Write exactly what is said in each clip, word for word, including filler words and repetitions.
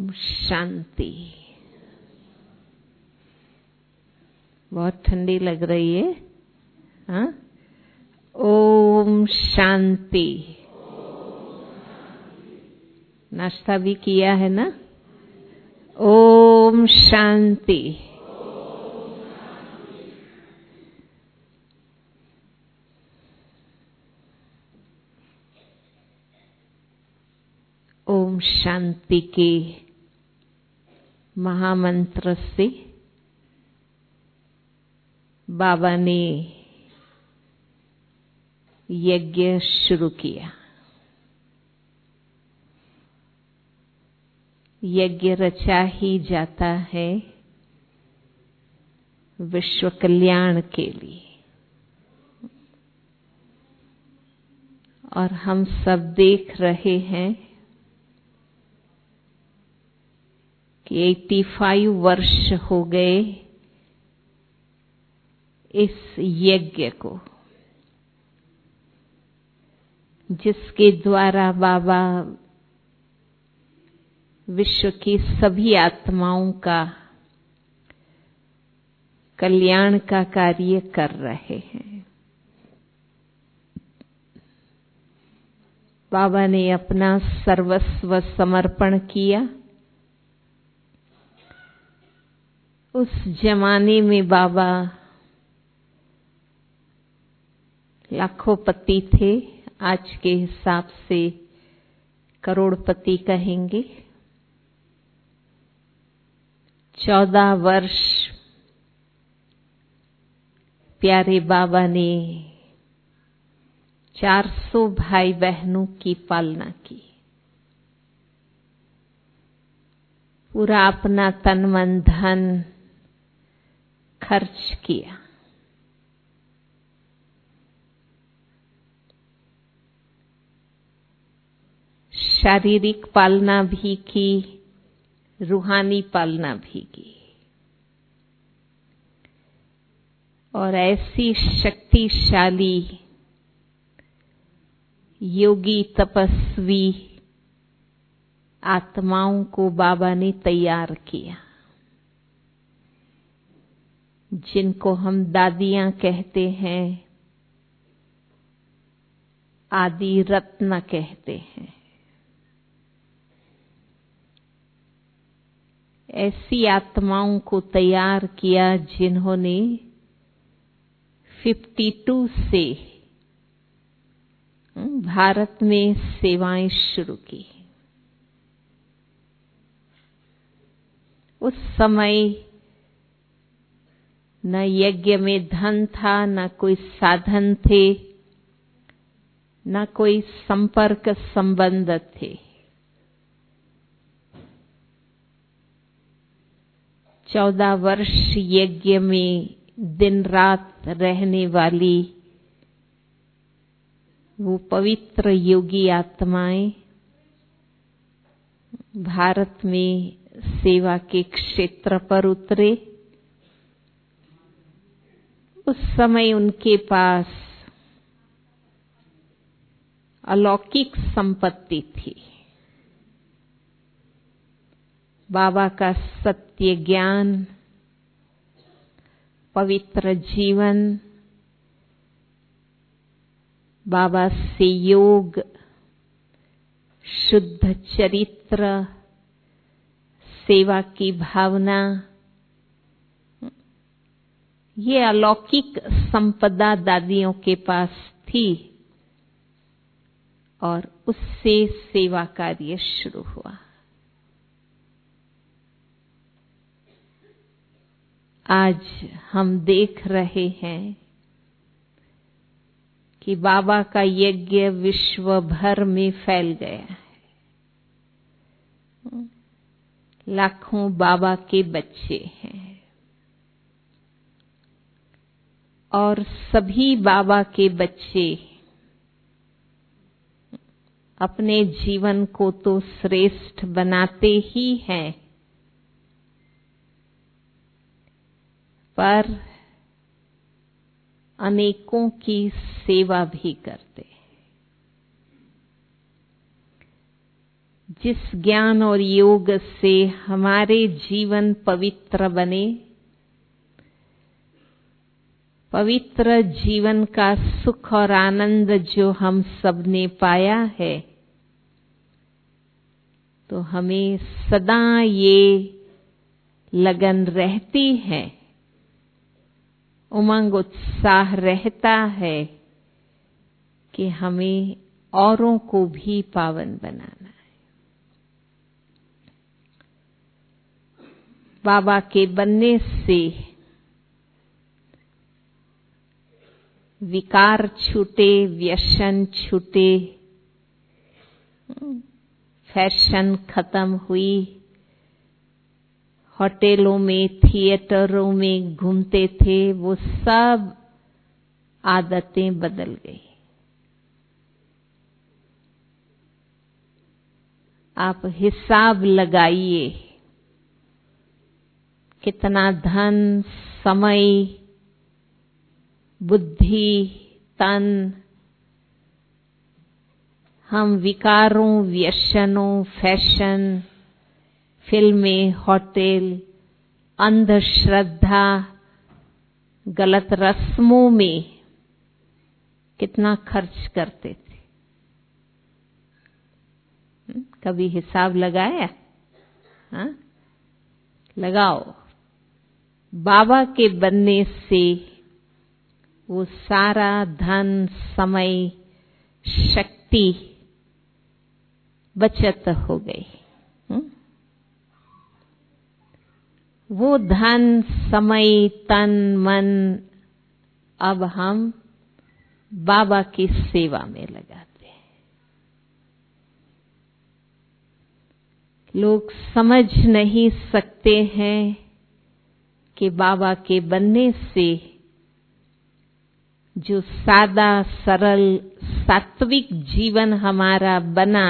शांति। बहुत ठंडी लग रही है। हाँ, ओम शांति। नाश्ता भी किया है ना? ओम शांति। ओम शांति के महामंत्र से बाबा ने यज्ञ शुरू किया। यज्ञ रचा ही जाता है विश्व कल्याण के लिए, और हम सब देख रहे हैं कि पचासी वर्ष हो गए इस यज्ञ को, जिसके द्वारा बाबा विश्व की सभी आत्माओं का कल्याण का कार्य कर रहे हैं। बाबा ने अपना सर्वस्व समर्पण किया। उस जमाने में बाबा लाखोंपति थे, आज के हिसाब से करोड़पति कहेंगे। चौदह वर्ष प्यारे बाबा ने चार सौ भाई बहनों की पालना की। पूरा अपना तन मन धन खर्च किया। शारीरिक पालना भी की, रूहानी पालना भी की, और ऐसी शक्तिशाली योगी तपस्वी आत्माओं को बाबा ने तैयार किया, जिनको हम दादियां कहते हैं, आदि रत्न कहते हैं। ऐसी आत्माओं को तैयार किया जिन्होंने बावन से भारत में सेवाएं शुरू की। उस समय न यज्ञ में धन था, न कोई साधन थे, न कोई संपर्क संबंध थे। चौदह वर्ष यज्ञ में दिन रात रहने वाली वो पवित्र योगी आत्माएं भारत में सेवा के क्षेत्र पर उतरे। उस समय उनके पास अलौकिक संपत्ति थी। बाबा का सत्य ज्ञान, पवित्र जीवन, बाबा से योग, शुद्ध चरित्र, सेवा की भावना, ये अलौकिक संपदा दादियों के पास थी, और उससे सेवा कार्य शुरू हुआ। आज हम देख रहे हैं कि बाबा का यज्ञ विश्व भर में फैल गया है। लाखों बाबा के बच्चे हैं, और सभी बाबा के बच्चे अपने जीवन को तो श्रेष्ठ बनाते ही हैं, पर अनेकों की सेवा भी करते हैं। जिस ज्ञान और योग से हमारे जीवन पवित्र बने, पवित्र जीवन का सुख और आनंद जो हम सब ने पाया है, तो हमें सदा ये लगन रहती है, उमंग उत्साह रहता है कि हमें औरों को भी पावन बनाना है। बाबा के बनने से विकार छूटे, व्यसन छूटे, फैशन खत्म हुई, होटलों में, थिएटरों में घूमते थे, वो सब आदतें बदल गई। आप हिसाब लगाइए, कितना धन, समय, बुद्धि, तन हम विकारों, व्यसनों, फैशन, फिल्में, होटल, अंधश्रद्धा, गलत रस्मों में कितना खर्च करते थे। कभी हिसाब लगाया? हाँ, लगाओ। बाबा के बनने से वो सारा धन, समय, शक्ति बचत हो गई। वो धन, समय, तन, मन अब हम बाबा की सेवा में लगाते हैं। लोग समझ नहीं सकते हैं कि बाबा के बनने से जो सादा, सरल, सात्विक जीवन हमारा बना,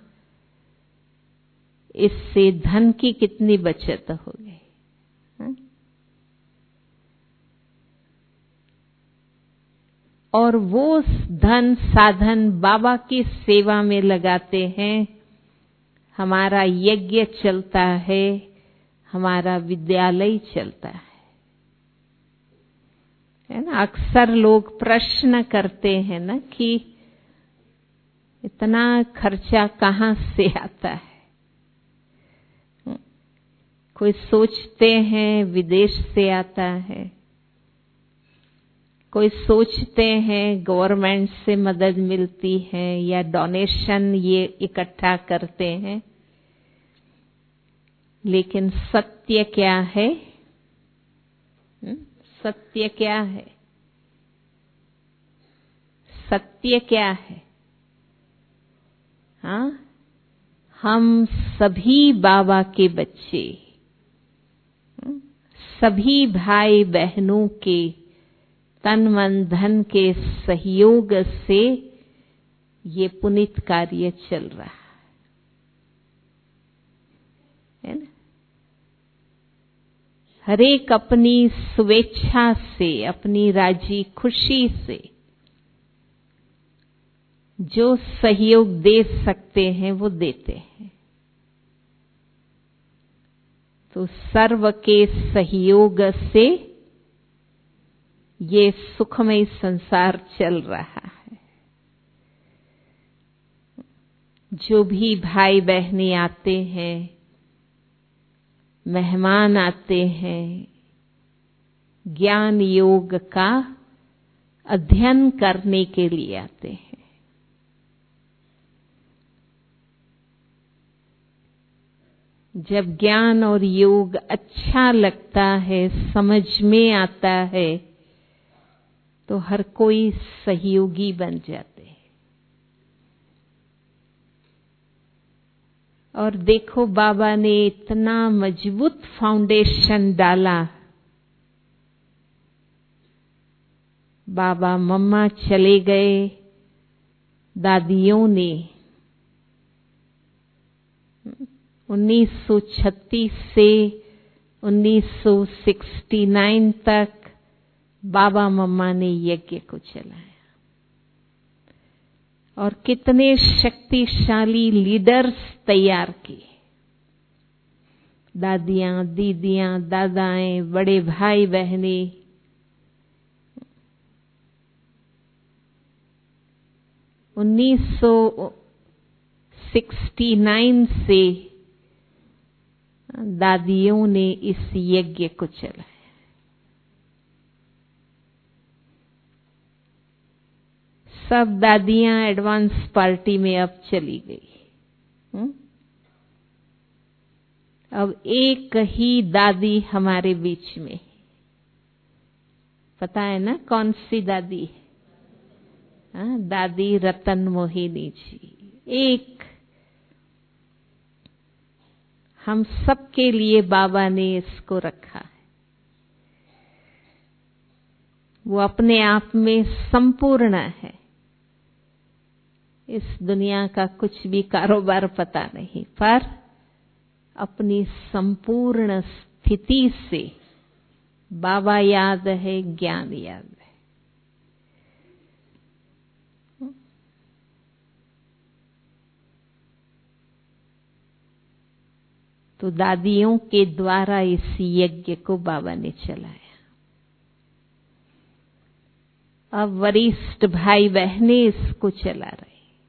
इससे धन की कितनी बचत हो गई। और वो धन साधन बाबा की सेवा में लगाते हैं। हमारा यज्ञ चलता है, हमारा विद्यालय चलता है, है ना। अक्सर लोग प्रश्न करते हैं ना कि इतना खर्चा कहाँ से आता है। कोई सोचते हैं विदेश से आता है, कोई सोचते हैं गवर्नमेंट से मदद मिलती है या डोनेशन ये इकट्ठा करते हैं। लेकिन सत्य क्या है? सत्य क्या है? सत्य क्या है? हाँ, हम सभी बाबा के बच्चे, सभी भाई बहनों के तन मन धन के सहयोग से ये पुनीत कार्य चल रहा है ना। हर एक अपनी स्वेच्छा से, अपनी राजी खुशी से जो सहयोग दे सकते हैं वो देते हैं। तो सर्व के सहयोग से ये सुखमय संसार चल रहा है। जो भी भाई बहनें आते हैं, मेहमान आते हैं, ज्ञान योग का अध्ययन करने के लिए आते हैं। जब ज्ञान और योग अच्छा लगता है, समझ में आता है, तो हर कोई सहयोगी बन जाते हैं। और देखो बाबा ने इतना मजबूत फाउंडेशन डाला। बाबा मम्मा चले गए, दादियों ने उन्नीस सौ छत्तीस से उन्नीस सौ उनहत्तर तक बाबा मम्मा ने यज्ञ को चलाया। और कितने शक्तिशाली लीडर्स तैयार किए। दादियां, दीदियां, दादाएं, बड़े भाई बहनें, उन्नीस सौ सिक्सटी नाइन से दादियों ने इस यज्ञ को चलाया। सब दादियां एडवांस पार्टी में अब चली गई। हुँ? अब एक ही दादी हमारे बीच में। पता है ना कौन सी दादी है? हाँ, दादी रतन मोहिनी जी। एक हम सबके लिए बाबा ने इसको रखा है। वो अपने आप में संपूर्ण है। इस दुनिया का कुछ भी कारोबार पता नहीं, पर अपनी संपूर्ण स्थिति से बाबा याद है, ज्ञान याद है। तो दादियों के द्वारा इस यज्ञ को बाबा ने चलाया। अब वरिष्ठ भाई बहनें इसको चला रहे।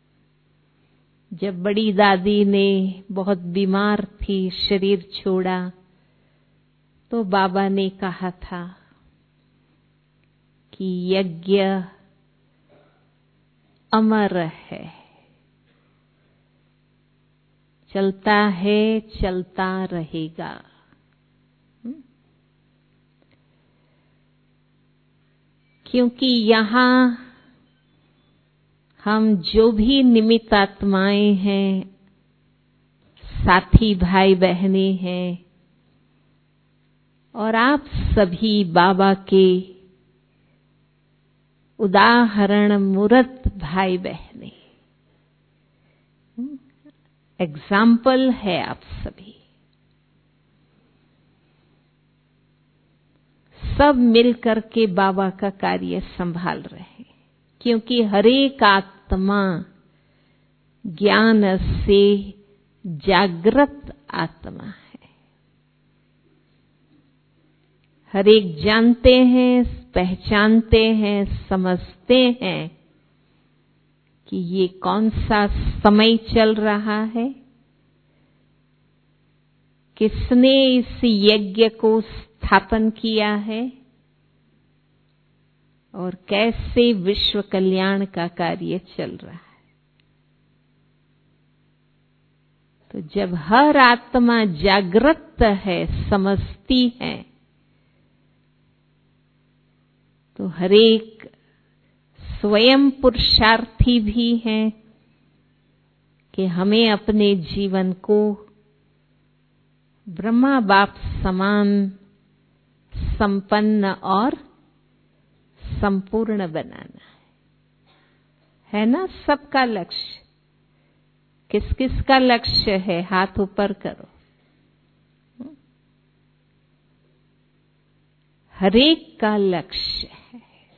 जब बड़ी दादी ने बहुत बीमार थी, शरीर छोड़ा, तो बाबा ने कहा था कि यज्ञ अमर है, चलता है, चलता रहेगा। क्योंकि यहाँ हम जो भी निमित्त आत्माएं हैं, साथी भाई बहनें हैं, और आप सभी बाबा के उदाहरण मूर्त भाई बहनें, एग्जाम्पल है आप सभी। सब मिलकर के बाबा का कार्य संभाल रहे हैं, क्योंकि हर एक आत्मा ज्ञान से जागृत आत्मा है। हर एक जानते हैं, पहचानते हैं, समझते हैं कि ये कौन सा समय चल रहा है, किसने इस यज्ञ को स्थापन किया है, और कैसे विश्व कल्याण का कार्य चल रहा है। तो जब हर आत्मा जागृत है, समझती है, तो हर एक स्वयं पुरुषार्थी भी हैं कि हमें अपने जीवन को ब्रह्मा बाप समान संपन्न और संपूर्ण बनाना है। है ना सबका लक्ष्य? किस किस का लक्ष्य है? हाथ ऊपर करो। हर एक का लक्ष्य है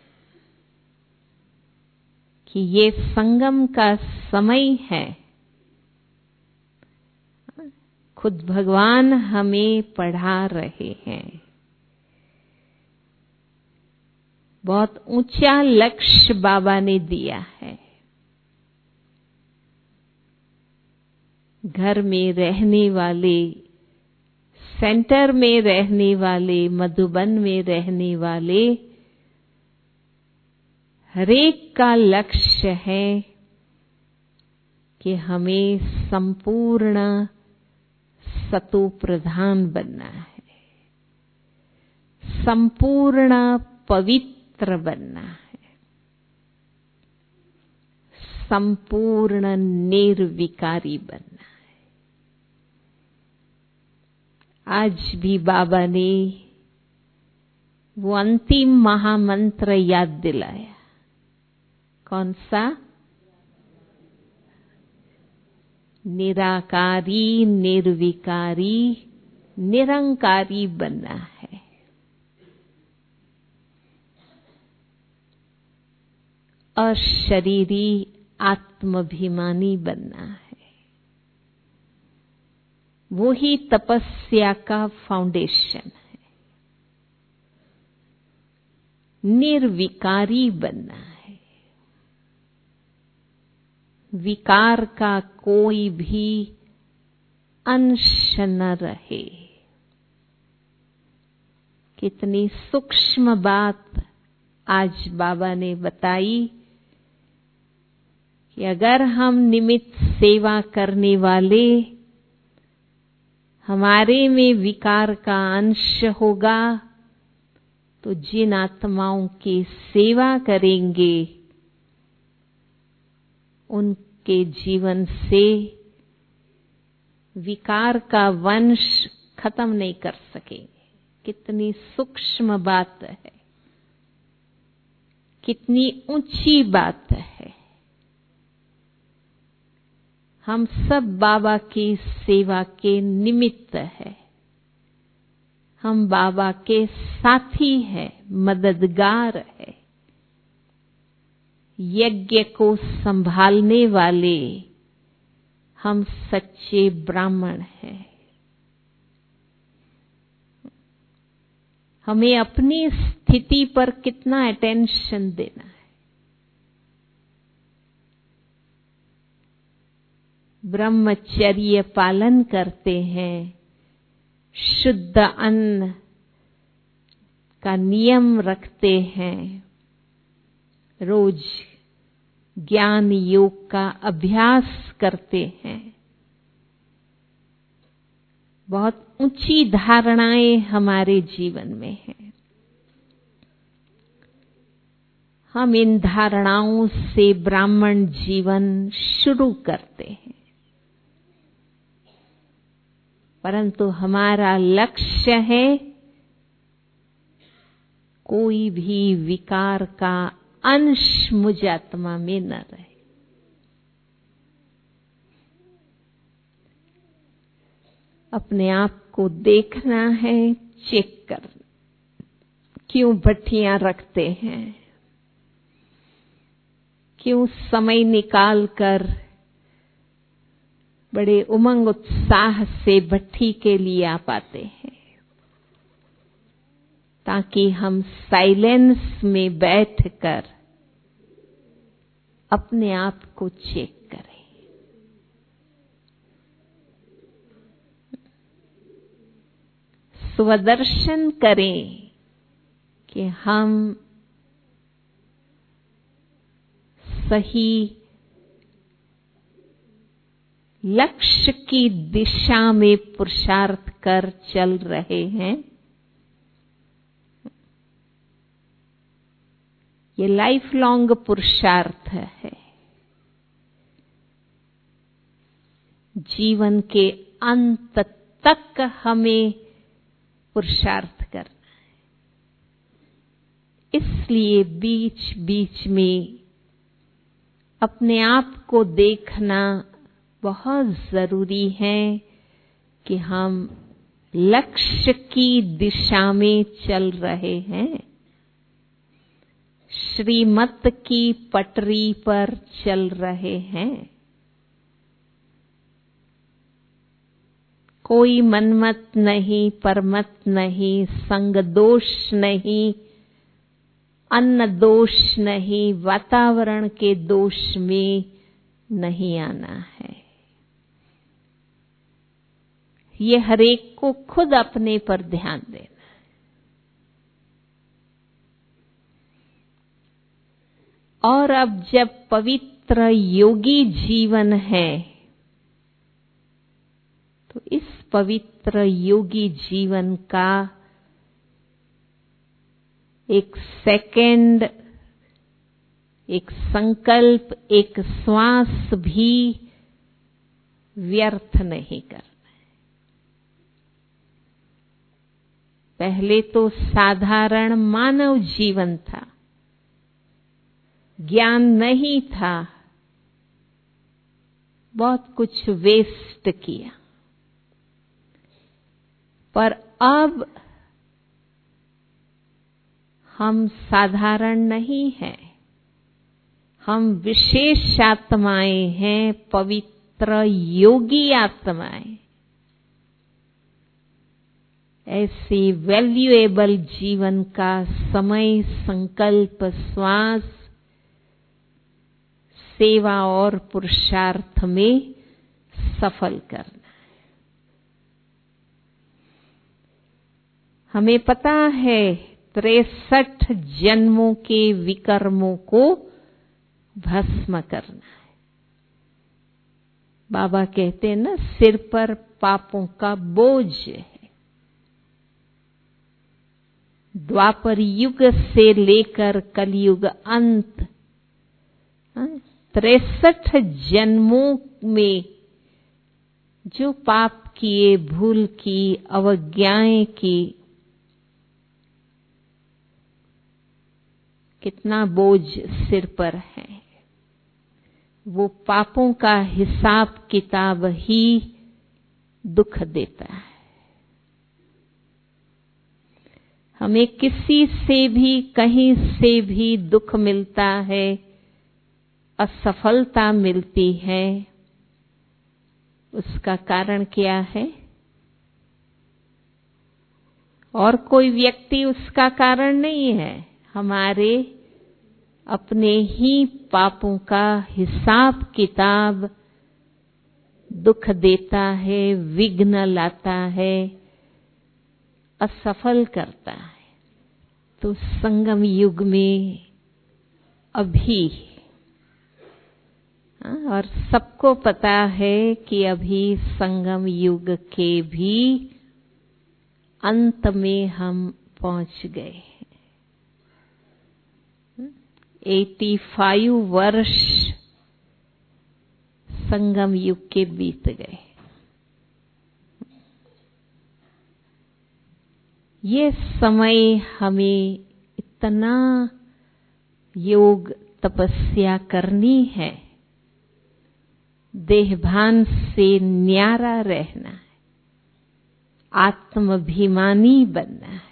कि ये संगम का समय है। खुद भगवान हमें पढ़ा रहे हैं। बहुत ऊंचा लक्ष्य बाबा ने दिया है। घर में रहने वाले, सेंटर में रहने वाले, मधुबन में रहने वाले हरेक का लक्ष्य है कि हमें संपूर्ण सतो प्रधान बनना है, संपूर्ण पवित्र बनना है, संपूर्ण निर्विकारी बनना है। आज भी बाबा ने वो अंतिम महामंत्र याद दिलाया। कौन सा? निराकारी, निर्विकारी, निरंकारी बनना है। अशरीरी, आत्माभिमानी बनना है। वो ही तपस्या का फाउंडेशन है। निर्विकारी बनना है। विकार का कोई भी अंश न रहे। कितनी सूक्ष्म बात आज बाबा ने बताई कि अगर हम निमित्त सेवा करने वाले हमारे में विकार का अंश होगा तो जिन आत्माओं की सेवा करेंगे उनके जीवन से विकार का वंश खत्म नहीं कर सकेंगे। कितनी सूक्ष्म बात है, कितनी ऊंची बात है। हम सब बाबा की सेवा के निमित्त है। हम बाबा के साथी हैं, मददगार है। यज्ञ को संभालने वाले हम सच्चे ब्राह्मण हैं। हमें अपनी स्थिति पर कितना अटेंशन देना है। ब्रह्मचर्य पालन करते हैं, शुद्ध अन्न का नियम रखते हैं, रोज ज्ञान योग का अभ्यास करते हैं। बहुत ऊंची धारणाएं हमारे जीवन में हैं। हम इन धारणाओं से ब्राह्मण जीवन शुरू करते हैं, परंतु हमारा लक्ष्य है कोई भी विकार का अंश मुझ आत्मा में न रहे। अपने आप को देखना है, चेक करना, क्यों भट्टियां रखते हैं, क्यों समय निकाल कर बड़े उमंग उत्साह से भट्टी के लिए आ पाते हैं, ताकि हम साइलेंस में बैठकर अपने आप को चेक करें। स्वदर्शन करें कि हम सही लक्ष्य की दिशा में पुरुषार्थ कर चल रहे हैं। ये लाइफ लॉन्ग पुरुषार्थ है। जीवन के अंत तक हमें पुरुषार्थ करना है। इसलिए बीच बीच में अपने आप को देखना बहुत जरूरी है कि हम लक्ष्य की दिशा में चल रहे हैं, श्रीमत की पटरी पर चल रहे हैं। कोई मनमत नहीं, परमत नहीं, संग दोष नहीं, अन्न दोष नहीं, वातावरण के दोष में नहीं आना है। ये हरेक को खुद अपने पर ध्यान देना। और अब जब पवित्र योगी जीवन है तो इस पवित्र योगी जीवन का एक सेकंड, एक संकल्प, एक श्वास भी व्यर्थ नहीं करना। पहले तो साधारण मानव जीवन था, ज्ञान नहीं था, बहुत कुछ वेस्ट किया। पर अब हम साधारण नहीं हैं, हम विशेष आत्माएं हैं, पवित्र योगी आत्माएं। ऐसे वैल्यूएबल जीवन का समय, संकल्प, श्वास, सेवा और पुरुषार्थ में सफल करना है। हमें पता है तिरसठ जन्मों के विकर्मों को भस्म करना है। बाबा कहते हैं ना, सिर पर पापों का बोझ है। द्वापर युग से लेकर कलयुग अंत तिरसठ जन्मों में जो पाप किए, भूल की, अवज्ञाएं की, कितना बोझ सिर पर है। वो पापों का हिसाब किताब ही दुख देता है। हमें किसी से भी, कहीं से भी दुख मिलता है, असफलता मिलती है, उसका कारण क्या है? और कोई व्यक्ति उसका कारण नहीं है। हमारे अपने ही पापों का हिसाब किताब दुख देता है, विघ्न लाता है, असफल करता है। तो संगम युग में अभी, और सबको पता है कि अभी संगम युग के भी अंत में हम पहुंच गए। पचासी वर्ष संगम युग के बीत गए। ये समय हमें इतना योग तपस्या करनी है, देहभान से न्यारा रहना है, आत्माभिमानी बनना है।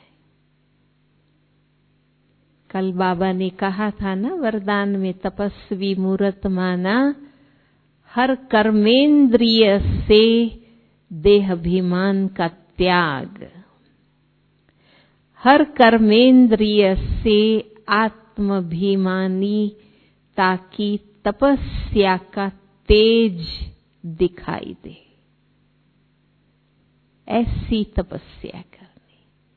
कल बाबा ने कहा था ना वरदान में, तपस्वी मूरत माना, हर कर्मेंद्रिय से देहाभिमान का त्याग, हर कर्मेंद्रिय से आत्माभिमानी, ताकि तपस्या का तेज दिखाई दे। ऐसी तपस्या करनी।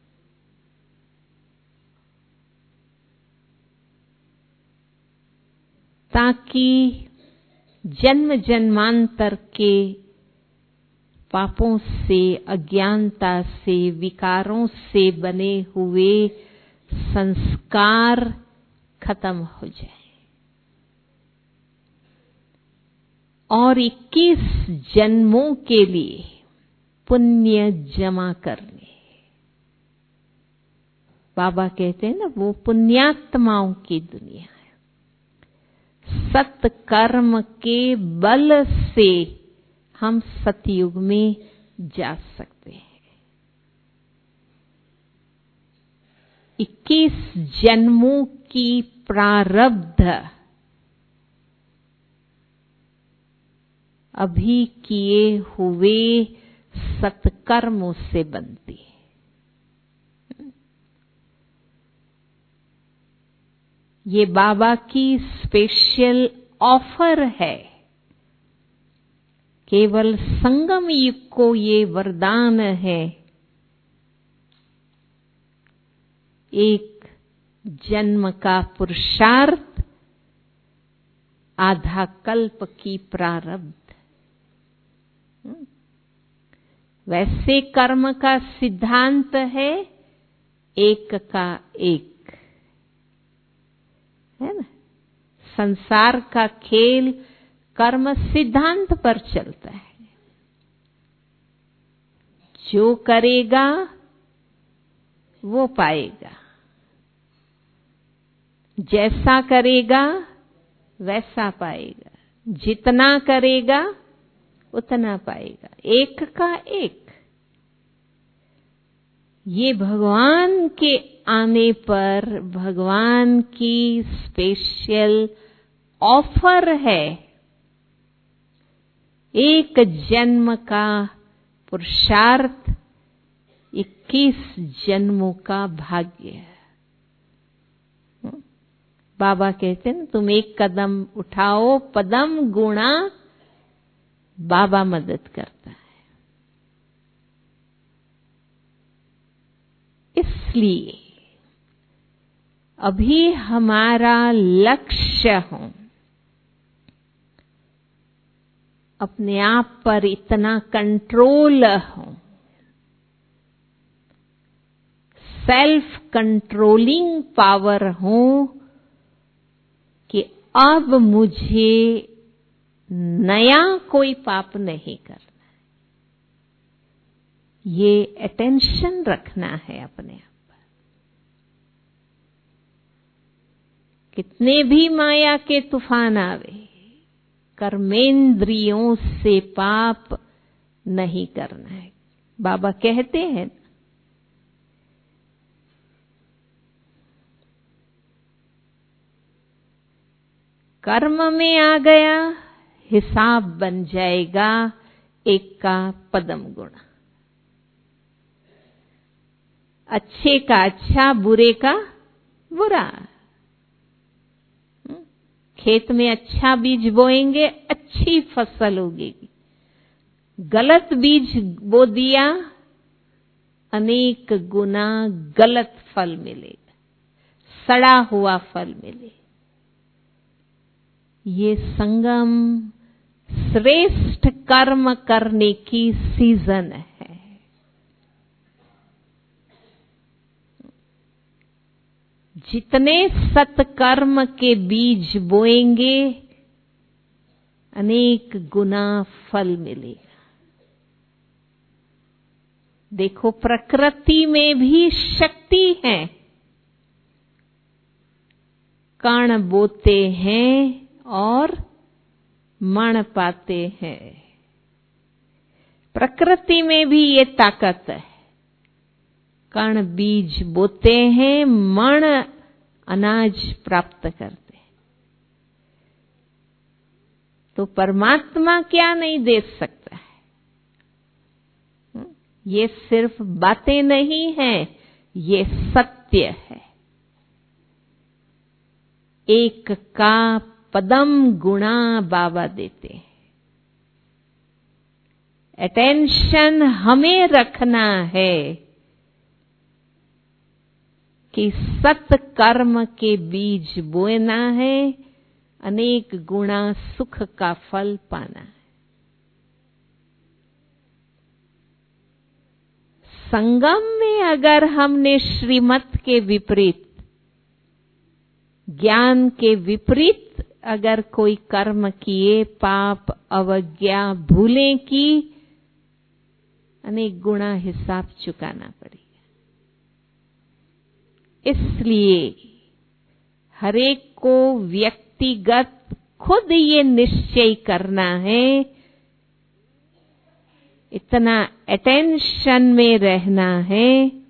ताकि जन्म जन्मांतर के पापों से, अज्ञानता से, विकारों से बने हुए संस्कार खत्म हो जाए और इक्कीस जन्मों के लिए पुण्य जमा करने। बाबा कहते हैं ना, वो पुण्यात्माओं की दुनिया है। सत्कर्म के बल से हम सतयुग में जा सकते हैं। इक्कीस जन्मों की प्रारब्ध अभी किए हुए सत्कर्मों से बनती है। ये बाबा की स्पेशल ऑफर है। केवल संगम युग को ये वरदान है। एक जन्म का पुरुषार्थ, आधा कल्प की प्रारब्ध। वैसे कर्म का सिद्धांत है एक का एक, है ना। संसार का खेल कर्म सिद्धांत पर चलता है। जो करेगा वो पाएगा, जैसा करेगा वैसा पाएगा, जितना करेगा उतना पाएगा, एक का एक। ये भगवान के आने पर भगवान की स्पेशल ऑफर है, एक जन्म का पुरुषार्थ, इक्कीस जन्मों का भाग्य। बाबा कहते हैं तुम एक कदम उठाओ, पदम गुणा, बाबा मदद करता है। इसलिए अभी हमारा लक्ष्य हो अपने आप पर इतना कंट्रोल हो, सेल्फ कंट्रोलिंग पावर हो कि अब मुझे नया कोई पाप नहीं करना। ये अटेंशन रखना है अपने आप पर। कितने भी माया के तूफान आवे, कर्मेंद्रियों से पाप नहीं करना है। बाबा कहते हैं कर्म में आ गया हिसाब बन जाएगा एक का पदम गुणा। अच्छे का अच्छा, बुरे का बुरा। खेत में अच्छा बीज बोएंगे, अच्छी फसल उगेगी। गलत बीज बो दिया, अनेक गुना गलत फल मिलेगा, सड़ा हुआ फल मिलेगा। ये संगम श्रेष्ठ कर्म करने की सीजन है। जितने सत्कर्म के बीज बोएंगे, अनेक गुना फल मिलेगा। देखो प्रकृति में भी शक्ति है। कण बोते हैं और मण पाते हैं। प्रकृति में भी ये ताकत है। कण बीज बोते हैं, मण अनाज प्राप्त करते हैं। तो परमात्मा क्या नहीं दे सकता है? ये सिर्फ बातें नहीं हैं, ये सत्य है। एक का पदम गुणा बाबा देते हैं। अटेंशन हमें रखना है कि सत्कर्म के बीज बोना है, अनेक गुणा सुख का फल पाना है। संगम में अगर हमने श्रीमत के विपरीत, ज्ञान के विपरीत अगर कोई कर्म किए, पाप, अवज्ञा, भूलें की, अनेक गुणा हिसाब चुकाना पड़ेगा। इसलिए हरेक को व्यक्तिगत खुद ये निश्चय करना है, इतना अटेंशन में रहना है,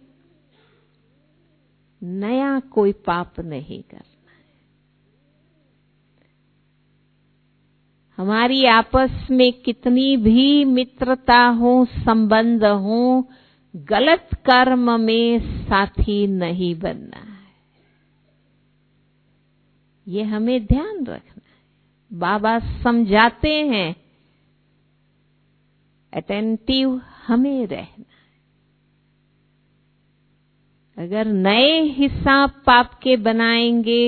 नया कोई पाप नहीं करना है। हमारी आपस में कितनी भी मित्रता हो, संबंध हो, गलत कर्म में साथी नहीं बनना है। ये हमें ध्यान रखना है। बाबा समझाते हैं, अटेंटिव हमें रहना है। अगर नए हिसाब पाप के बनाएंगे,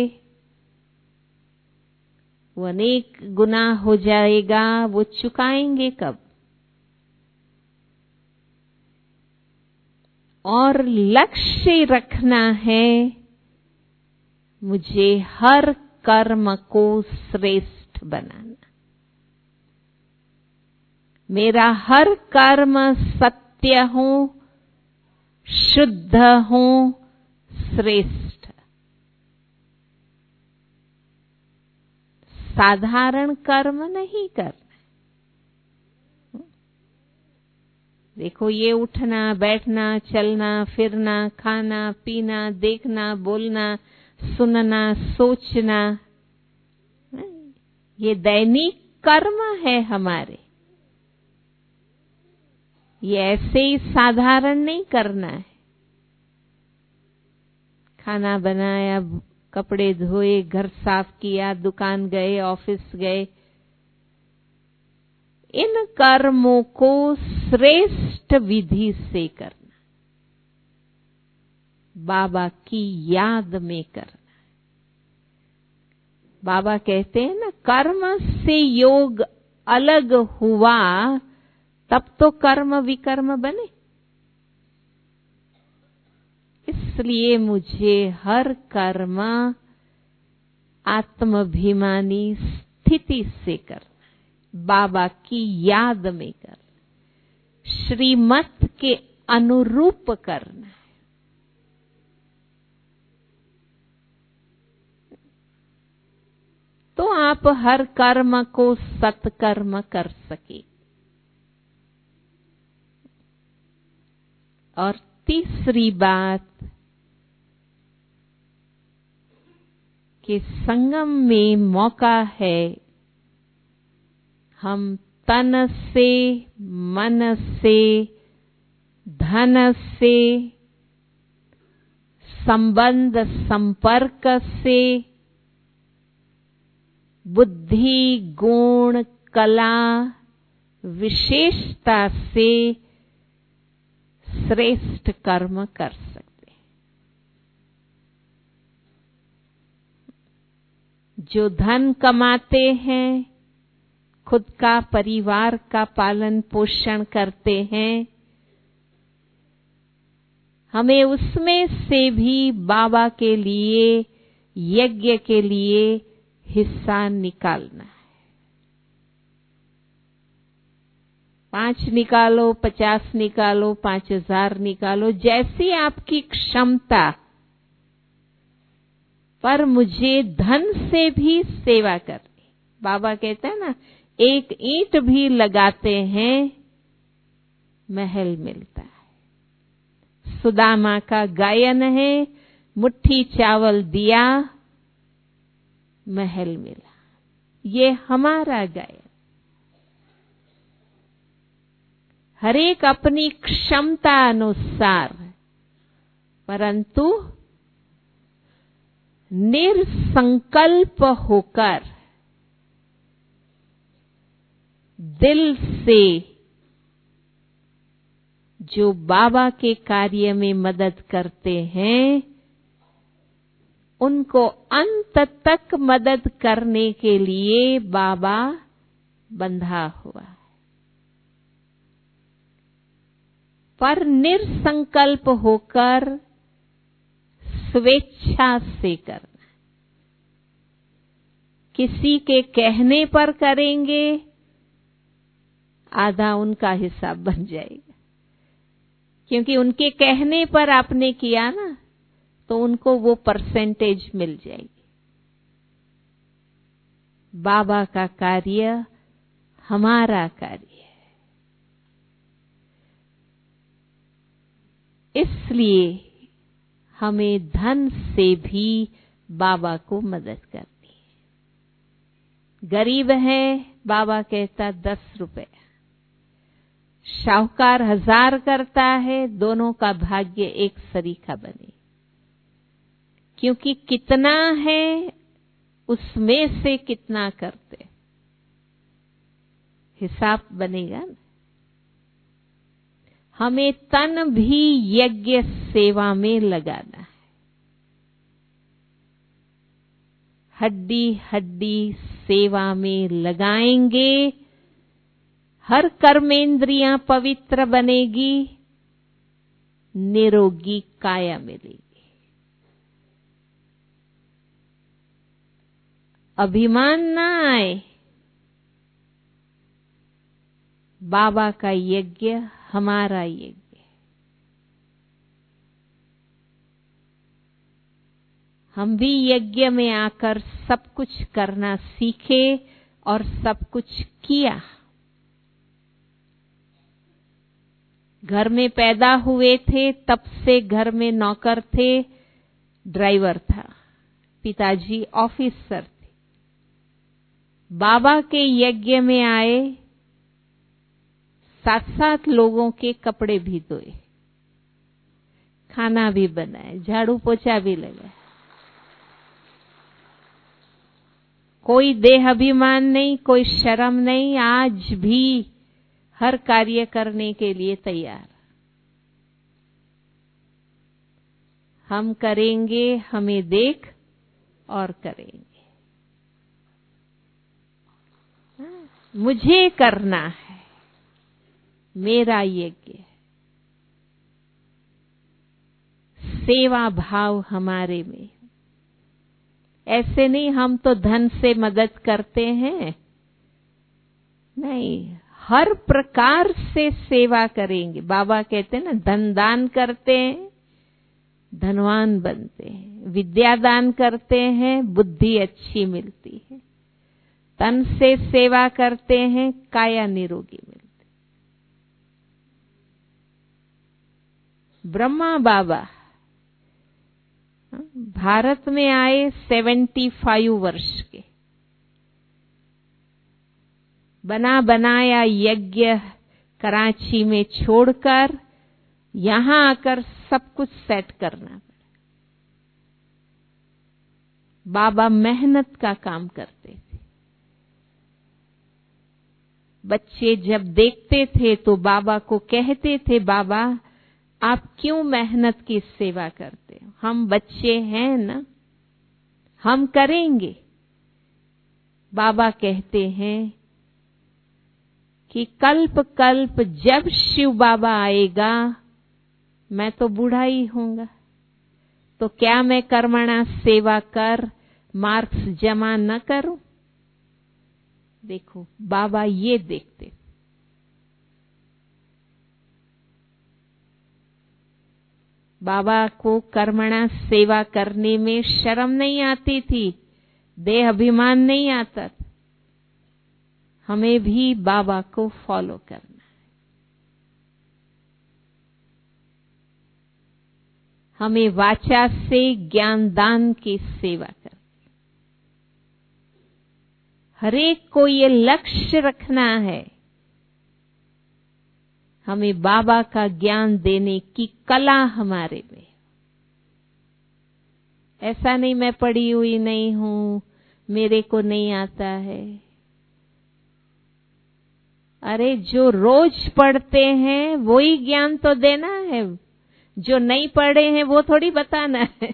वो अनेक गुना हो जाएगा, वो चुकाएंगे कब? और लक्ष्य रखना है, मुझे हर कर्म को श्रेष्ठ बनाना। मेरा हर कर्म सत्य हो, शुद्ध हो, श्रेष्ठ। साधारण कर्म नहीं करना। देखो ये उठना, बैठना, चलना, फिरना, खाना, पीना, देखना, बोलना, सुनना, सोचना, ये दैनिक कर्म है हमारे। ये ऐसे ही साधारण नहीं करना है। खाना बनाया, कपड़े धोए, घर साफ किया, दुकान गए, ऑफिस गए। इन कर्मों को श्रेष्ठ विधि से करना, बाबा की याद में करना। बाबा कहते हैं ना, कर्म से योग अलग हुआ तब तो कर्म विकर्म बने। इसलिए मुझे हर कर्म आत्माभिमानी स्थिति से करना है, बाबा की याद में करना, श्रीमत के अनुरूप करना है। तो आप हर कर्म को सत्कर्म कर सके। और तीसरी बात कि संगम में मौका है हम तन से, मन से, धन से, संबंध संपर्क से, बुद्धि, गुण, कला, विशेषता से श्रेष्ठ कर्म कर सकते हैं। जो धन कमाते हैं, खुद का, परिवार का पालन पोषण करते हैं, हमें उसमें से भी बाबा के लिए, यज्ञ के लिए हिस्सा निकालना है। पांच निकालो, पचास निकालो, पांच हजार निकालो, जैसी आपकी क्षमता, पर मुझे धन से भी सेवा करनी। बाबा कहते हैं ना, एक ईंट भी लगाते हैं महल मिलता है। सुदामा का गायन है, मुट्ठी चावल दिया महल मिला। ये हमारा गायन। हरेक अपनी क्षमता अनुसार, परंतु निरसंकल्प होकर दिल से जो बाबा के कार्य में मदद करते हैं, उनको अंत तक मदद करने के लिए बाबा बंधा हुआ है। पर निरसंकल्प होकर स्वेच्छा से करना। किसी के कहने पर करेंगे, आधा उनका हिसाब बन जाएगा, क्योंकि उनके कहने पर आपने किया ना, तो उनको वो परसेंटेज मिल जाएगी। बाबा का कार्य हमारा कार्य है। इसलिए हमें धन से भी बाबा को मदद करनी है। गरीब है, बाबा कहता दस रुपए, शाहूकार हजार करता है, दोनों का भाग्य एक सरीखा बने। क्योंकि कितना है उसमें से कितना करते, हिसाब बनेगा ना। हमें तन भी यज्ञ सेवा में लगाना है। हड्डी हड्डी सेवा में लगाएंगे, हर कर्मेंद्रियां पवित्र बनेगी, निरोगी काया मिलेगी। अभिमान ना आए, बाबा का यज्ञ हमारा यज्ञ है। हम भी यज्ञ में आकर सब कुछ करना सीखे और सब कुछ किया। घर में पैदा हुए थे, तब से घर में नौकर थे, ड्राइवर था, पिताजी ऑफिसर थे। बाबा के यज्ञ में आए, सात सात लोगों के कपड़े भी धोए, खाना भी बनाए, झाड़ू पोछा भी लगाए। कोई देह अभिमान नहीं, कोई शर्म नहीं, आज भी हर कार्य करने के लिए तैयार। हम करेंगे, हमें देख और करेंगे। मुझे करना है, मेरा यज्ञ। सेवा भाव हमारे में। ऐसे नहीं हम तो धन से मदद करते हैं, नहीं, हर प्रकार से सेवा करेंगे। बाबा कहते हैं ना, धन दान करते हैं धनवान बनते हैं, विद्या दान करते हैं बुद्धि अच्छी मिलती है, तन से सेवा करते हैं काया निरोगी मिलती। ब्रह्मा बाबा भारत में आए पचहत्तर वर्ष के, बना बनाया यज्ञ कराची में छोड़कर यहां आकर सब कुछ सेट करना पड़ा। बाबा मेहनत का काम करते थे। बच्चे जब देखते थे तो बाबा को कहते थे, बाबा आप क्यों मेहनत की सेवा करते हो? हम बच्चे हैं ना, हम करेंगे। बाबा कहते हैं कि कल्प कल्प जब शिव बाबा आएगा मैं तो बूढ़ा ही होऊंगा, तो क्या मैं कर्मणा सेवा कर मार्क्स जमा न करूं? देखो बाबा ये देखते। बाबा को कर्मणा सेवा करने में शर्म नहीं आती थी, देह अभिमान नहीं आता था। हमें भी बाबा को फॉलो करना है। हमें वाचा से ज्ञान दान की सेवा करनी। हरेक को ये लक्ष्य रखना है, हमें बाबा का ज्ञान देने की कला हमारे में। ऐसा नहीं मैं पढ़ी हुई नहीं हूं, मेरे को नहीं आता है। अरे जो रोज पढ़ते हैं वो ही ज्ञान तो देना है, जो नहीं पढ़े हैं वो थोड़ी बताना है।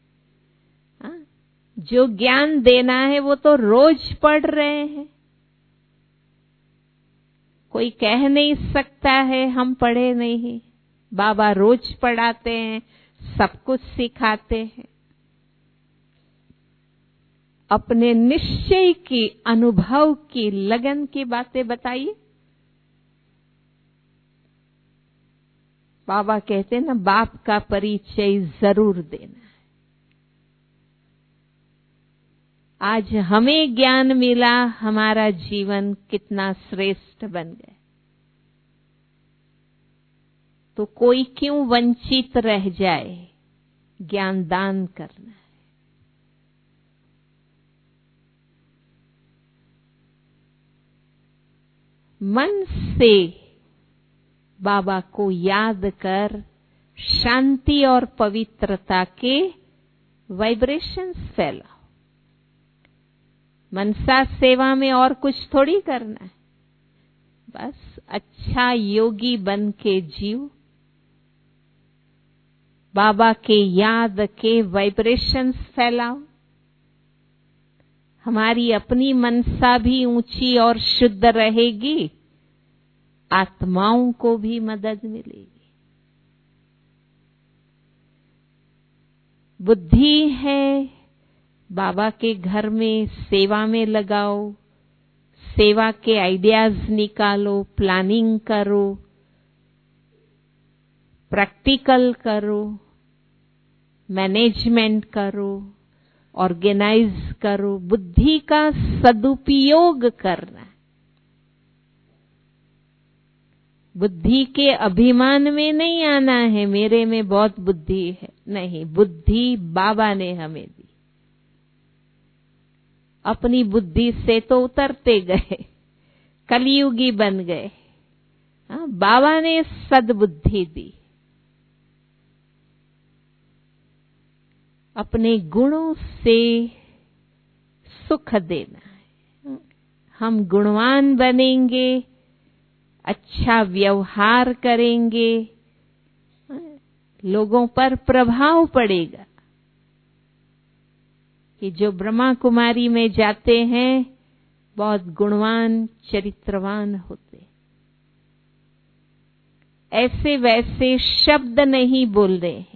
जो ज्ञान देना है वो तो रोज पढ़ रहे हैं। कोई कह नहीं सकता है हम पढ़े नहीं। बाबा रोज पढ़ाते हैं, सब कुछ सिखाते हैं। अपने निश्चय की, अनुभव की, लगन की बातें बताइए। बाबा कहते हैं ना, बाप का परिचय जरूर देना है। आज हमें ज्ञान मिला, हमारा जीवन कितना श्रेष्ठ बन गया। तो कोई क्यों वंचित रह जाए? ज्ञान दान करना है। मन से बाबा को याद कर शांति और पवित्रता के वाइब्रेशंस फैलाओ। मनसा सेवा में और कुछ थोड़ी करना है, बस अच्छा योगी बन के जीव। बाबा के याद के वाइब्रेशंस फैलाओ। हमारी अपनी मनसा भी ऊंची और शुद्ध रहेगी, आत्माओं को भी मदद मिलेगी। बुद्धि है, बाबा के घर में सेवा में लगाओ, सेवा के आइडियाज निकालो, प्लानिंग करो, प्रैक्टिकल करो, मैनेजमेंट करो, ऑर्गेनाइज करो। बुद्धि का सदुपयोग करना। बुद्धि के अभिमान में नहीं आना है, मेरे में बहुत बुद्धि है, नहीं, बुद्धि बाबा ने हमें दी। अपनी बुद्धि से तो उतरते गए, कलयुगी बन गए। हाँ, बाबा ने सद्बुद्धि दी, अपने गुणों से सुख देना है। हम गुणवान बनेंगे, अच्छा व्यवहार करेंगे, लोगों पर प्रभाव पड़ेगा कि जो ब्रह्मा कुमारी में जाते हैं बहुत गुणवान चरित्रवान होते, ऐसे वैसे शब्द नहीं बोल रहे हैं।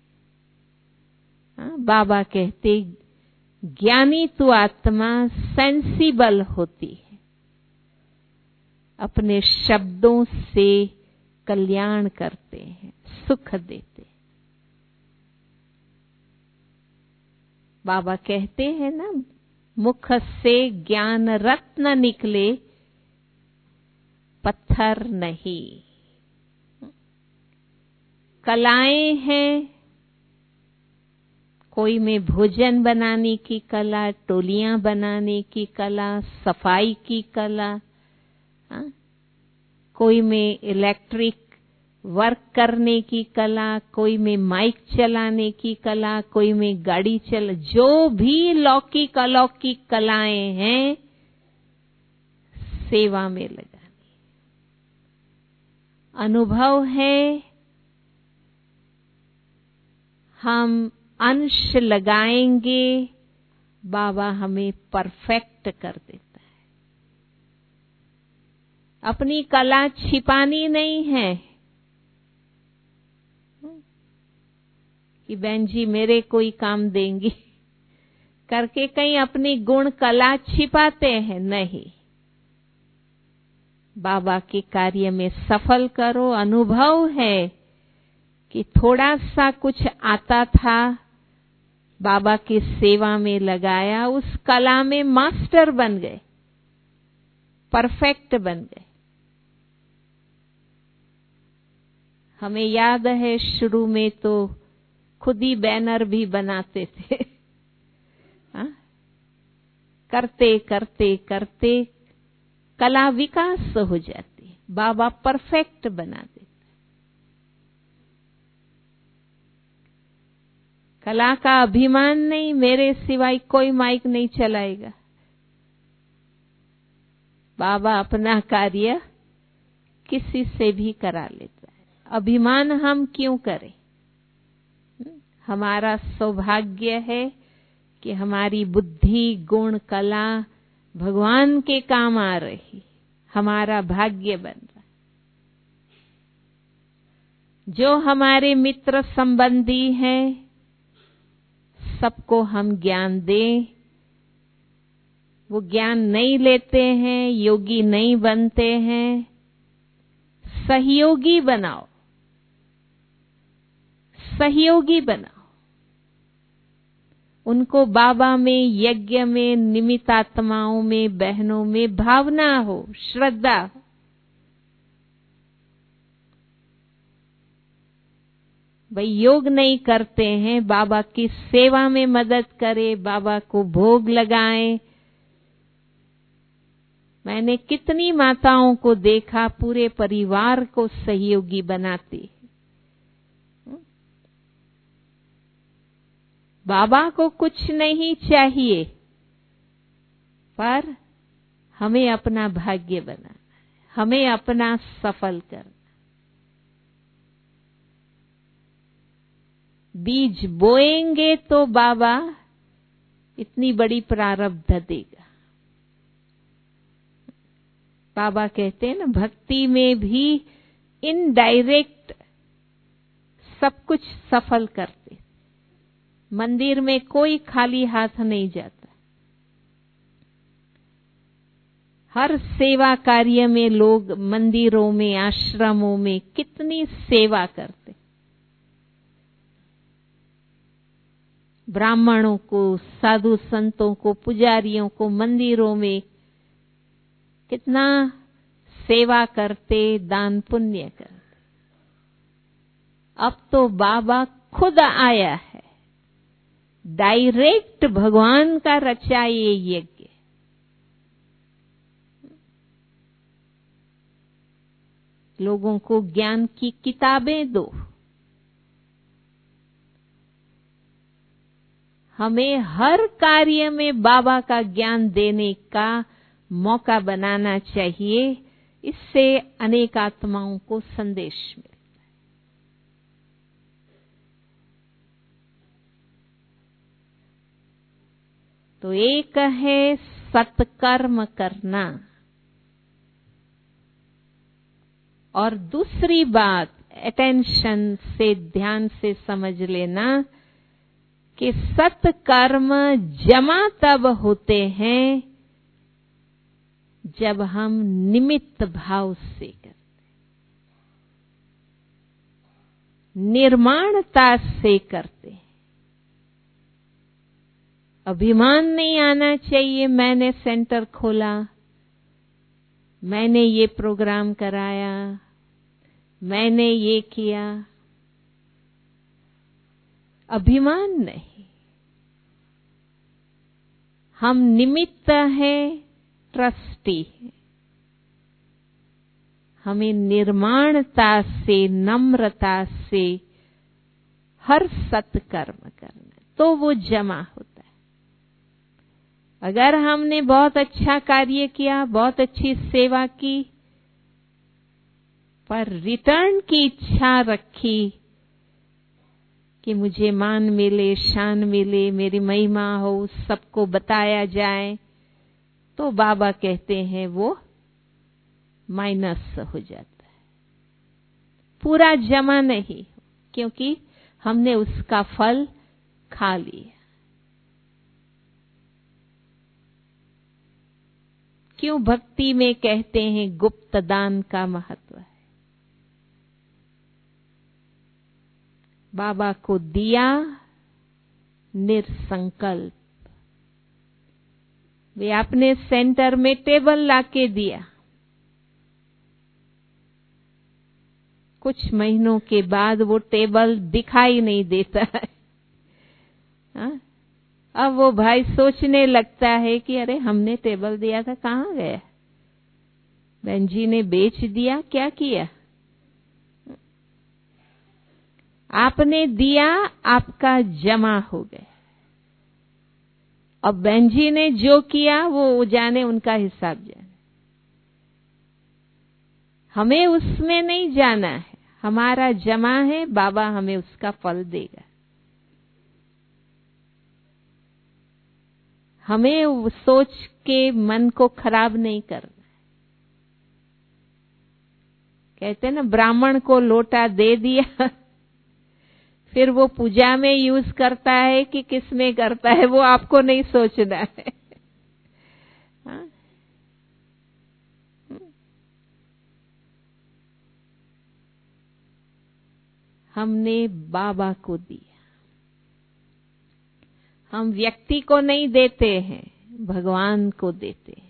हाँ, बाबा कहते ज्ञानी तो आत्मा सेंसिबल होती है, अपने शब्दों से कल्याण करते हैं, सुख देते हैं। बाबा कहते हैं ना, मुख से ज्ञान रत्न निकले, पत्थर नहीं। कलाएं हैं, कोई में भोजन बनाने की कला, टोलियां बनाने की कला, सफाई की कला, हाँ? कोई में इलेक्ट्रिक वर्क करने की कला, कोई में माइक चलाने की कला, कोई में गाड़ी चला, जो भी लौकिक अलौकिक कलाएं हैं सेवा में लगानी। अनुभव है, हम अंश लगाएंगे, बाबा हमें परफेक्ट कर देता है। अपनी कला छिपानी नहीं है कि बहन जी मेरे कोई काम देंगी करके कहीं अपनी गुण कला छिपाते हैं, नहीं। बाबा के कार्य में सफल करो। अनुभव है कि थोड़ा सा कुछ आता था, बाबा की सेवा में लगाया, उस कला में मास्टर बन गए, परफेक्ट बन गए। हमें याद है शुरू में तो खुद ही बैनर भी बनाते थे। हाँ? करते करते करते कला विकास हो जाती, बाबा परफेक्ट बना देते। कला का अभिमान नहीं, मेरे सिवाय कोई माइक नहीं चलाएगा। बाबा अपना कार्य किसी से भी करा लेता है। अभिमान हम क्यों करें? हमारा सौभाग्य है कि हमारी बुद्धि, गुण, कला भगवान के काम आ रही, हमारा भाग्य बन रहा। जो हमारे मित्र संबंधी हैं सबको हम ज्ञान दें, वो ज्ञान नहीं लेते हैं, योगी नहीं बनते हैं, सहयोगी बनाओ, सहयोगी बनाओ। उनको बाबा में, यज्ञ में, निमित्त आत्माओं में, बहनों में भावना हो, श्रद्धा हो। भाई योग नहीं करते हैं, बाबा की सेवा में मदद करें, बाबा को भोग लगाएं। मैंने कितनी माताओं को देखा पूरे परिवार को सहयोगी बनाती। बाबा को कुछ नहीं चाहिए, पर हमें अपना भाग्य बनाना, हमें अपना सफल करना। बीज बोएंगे तो बाबा इतनी बड़ी प्रारब्ध देगा। बाबा कहते हैं ना, भक्ति में भी इनडायरेक्ट सब कुछ सफल करते। मंदिर में कोई खाली हाथ नहीं जाता। हर सेवा कार्य में लोग मंदिरों में, आश्रमों में कितनी सेवा करते। ब्राह्मणों को, साधु संतों को, पुजारियों को मंदिरों में कितना सेवा करते, दान पुण्य करते। अब तो बाबा खुद आया है, डायरेक्ट भगवान का रचा ये यज्ञ। लोगों को ज्ञान की किताबें दो। हमें हर कार्य में बाबा का ज्ञान देने का मौका बनाना चाहिए। इससे अनेक आत्माओं को संदेश मिलता है। तो एक है सत्कर्म करना, और दूसरी बात अटेंशन से, ध्यान से समझ लेना कि सत्कर्म जमा तब होते हैं जब हम निमित्त भाव से करते, निर्माणता से करते। अभिमान नहीं आना चाहिए, मैंने सेंटर खोला, मैंने ये प्रोग्राम कराया, मैंने ये किया। अभिमान नहीं। हम निमित्त हैं, ट्रस्टी है। हमें निर्माणता से, नम्रता से हर सत्कर्म करना, तो वो जमा होता है। अगर हमने बहुत अच्छा कार्य किया, बहुत अच्छी सेवा की, पर रिटर्न की इच्छा रखी कि मुझे मान मिले, शान मिले, मेरी महिमा हो, सबको बताया जाए, तो बाबा कहते हैं वो माइनस हो जाता है, पूरा जमा नहीं, क्योंकि हमने उसका फल खा लिया। क्यों भक्ति में कहते हैं गुप्त दान का महत्व है। बाबा को दिया निरसंकल्प। वे अपने सेंटर में टेबल लाके दिया। कुछ महीनों के बाद वो टेबल दिखाई नहीं देता है। हाँ? अब वो भाई सोचने लगता है कि अरे हमने टेबल दिया था, कहाँ गया? बहन जी ने बेच दिया, क्या किया? आपने दिया, आपका जमा हो गया। अब बहन जी ने जो किया वो जाने, उनका हिसाब जाने। हमें उसमें नहीं जाना है, हमारा जमा है, बाबा हमें उसका फल देगा। हमें सोच के मन को खराब नहीं करना है। कहते हैं ना, ब्राह्मण को लोटा दे दिया, फिर वो पूजा में यूज करता है कि किस में करता है, वो आपको नहीं सोचना है। हाँ? हमने बाबा को दिया। हम व्यक्ति को नहीं देते हैं, भगवान को देते हैं।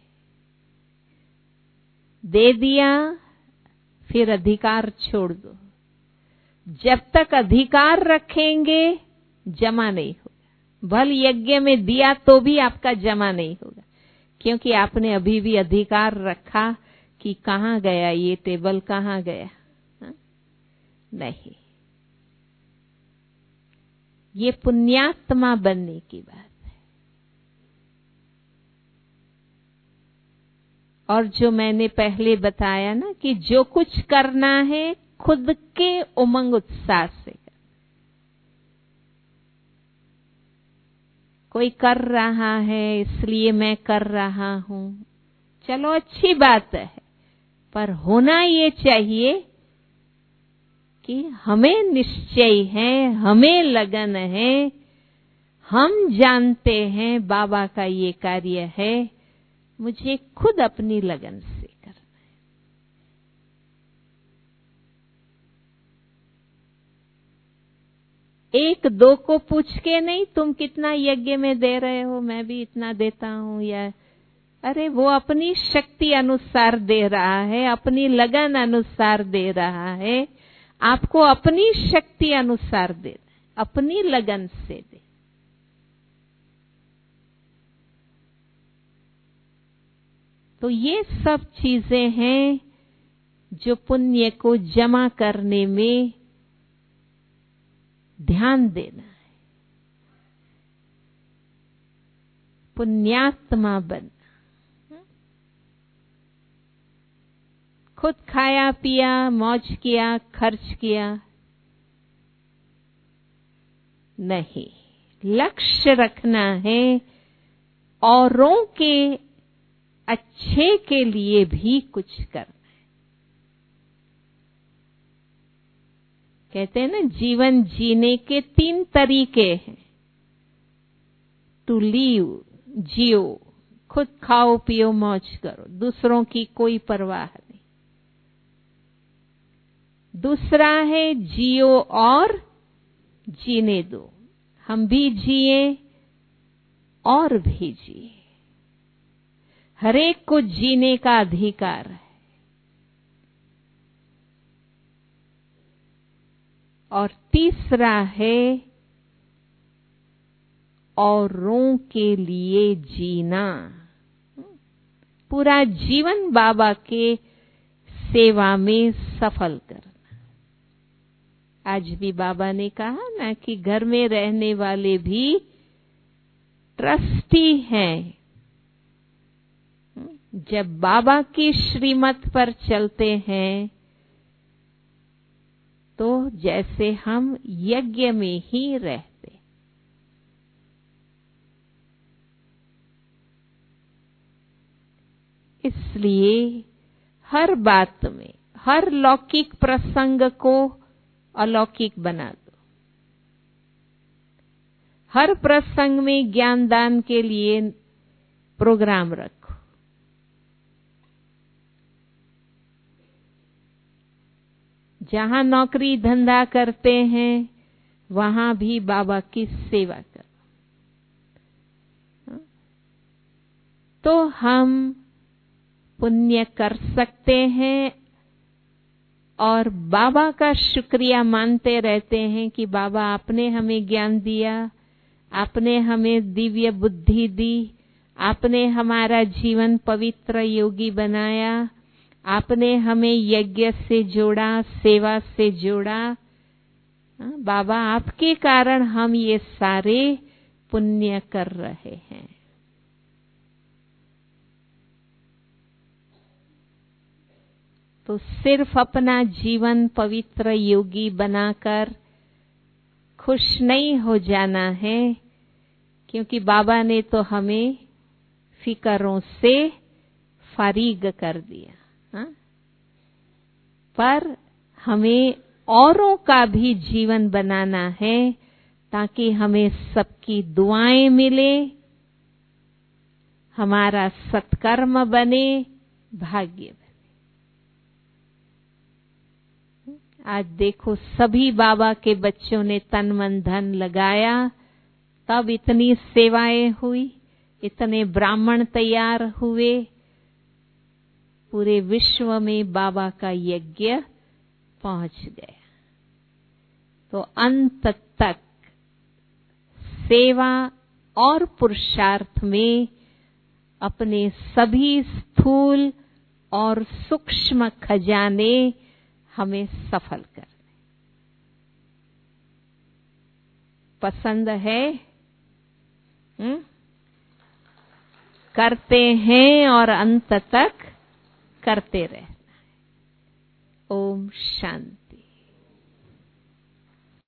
दे दिया, फिर अधिकार छोड़ दो। जब तक अधिकार रखेंगे जमा नहीं होगा। भल यज्ञ में दिया तो भी आपका जमा नहीं होगा, क्योंकि आपने अभी भी अधिकार रखा कि कहाँ गया ये टेबल, कहाँ गया। हा? नहीं, ये पुण्यात्मा बनने की बात है। और जो मैंने पहले बताया ना कि जो कुछ करना है खुद के उमंग उत्साह से कर। कोई कर रहा है इसलिए मैं कर रहा हूं, चलो अच्छी बात है, पर होना ये चाहिए कि हमें निश्चय है, हमें लगन है, हम जानते हैं बाबा का ये कार्य है, मुझे खुद अपनी लगन से करना है। एक दो को पूछ के नहीं, तुम कितना यज्ञ में दे रहे हो, मैं भी इतना देता हूं, या अरे वो अपनी शक्ति अनुसार दे रहा है, अपनी लगन अनुसार दे रहा है। आपको अपनी शक्ति अनुसार दे, अपनी लगन से दे। तो ये सब चीजें हैं जो पुण्य को जमा करने में ध्यान देना है, पुण्यात्मा बनना। खुद खाया पिया, मौज किया, खर्च किया नहीं, लक्ष्य रखना है औरों के अच्छे के लिए भी कुछ करना है। कहते हैं ना, जीवन जीने के तीन तरीके हैं। टू लीव, जियो, खुद खाओ पियो मौज करो, दूसरों की कोई परवाह नहीं। दूसरा है जियो और जीने दो, हम भी जिए और भी जिए, हरेक को जीने का अधिकार है। और तीसरा है औरों के लिए जीना, पूरा जीवन बाबा के सेवा में सफल करना। आज भी बाबा ने कहा ना कि घर में रहने वाले भी ट्रस्टी हैं। जब बाबा की श्रीमत पर चलते हैं तो जैसे हम यज्ञ में ही रहते। इसलिए हर बात में, हर लौकिक प्रसंग को अलौकिक बना दो। हर प्रसंग में ज्ञान दान के लिए प्रोग्राम रखो। जहां नौकरी धंधा करते हैं वहां भी बाबा की सेवा करो। तो हम पुण्य कर सकते हैं और बाबा का शुक्रिया मानते रहते हैं कि बाबा आपने हमें ज्ञान दिया, आपने हमें दिव्य बुद्धि दी, आपने हमारा जीवन पवित्र योगी बनाया, आपने हमें यज्ञ से जोड़ा, सेवा से जोड़ा। बाबा आपके कारण हम ये सारे पुण्य कर रहे हैं। तो सिर्फ अपना जीवन पवित्र योगी बनाकर खुश नहीं हो जाना है, क्योंकि बाबा ने तो हमें फिकरों से फारिग कर दिया। हा? पर हमें औरों का भी जीवन बनाना है ताकि हमें सबकी दुआएं मिले, हमारा सत्कर्म बने, भाग्य बने। आज देखो सभी बाबा के बच्चों ने तन मन धन लगाया, तब इतनी सेवाएं हुई, इतने ब्राह्मण तैयार हुए, पूरे विश्व में बाबा का यज्ञ पहुंच गया। तो अंत तक सेवा और पुरुषार्थ में अपने सभी स्थूल और सूक्ष्म खजाने हमें सफल करने। पसंद है? हुँ? करते हैं और अंत तक करते रहना है। ओम शांति।